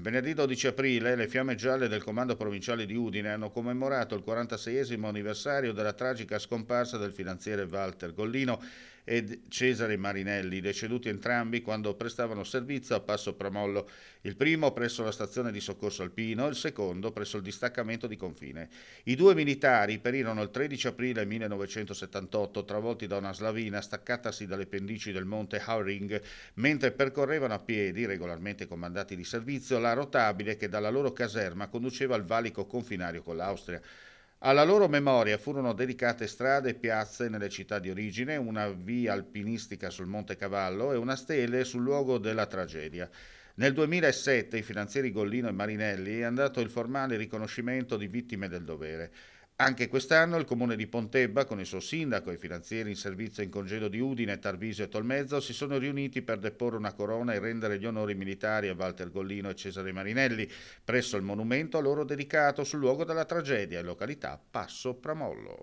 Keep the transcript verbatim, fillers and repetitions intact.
Venerdì dodici aprile le Fiamme Gialle del Comando Provinciale di Udine hanno commemorato il quarantaseiesimo anniversario della tragica scomparsa del finanziere Walter Gollino e Cesare Marinelli, deceduti entrambi quando prestavano servizio a Passo Pramollo, il primo presso la stazione di soccorso alpino, il secondo presso il distaccamento di confine. I due militari perirono il tredici aprile millenovecentosettantotto, travolti da una slavina staccatasi dalle pendici del monte Hauring mentre percorrevano a piedi, regolarmente comandati di servizio, la rotabile che dalla loro caserma conduceva al valico confinario con l'Austria. Alla loro memoria furono dedicate strade e piazze nelle città di origine, una via alpinistica sul Monte Cavallo e una stele sul luogo della tragedia. Nel duemilasette i finanzieri Gollino e Marinelli hanno dato il formale riconoscimento di vittime del dovere. Anche quest'anno il comune di Pontebba, con il suo sindaco e i finanzieri in servizio in congedo di Udine, Tarvisio e Tolmezzo, si sono riuniti per deporre una corona e rendere gli onori militari a Walter Gollino e Cesare Marinelli presso il monumento a loro dedicato sul luogo della tragedia, in località Passo Pramollo.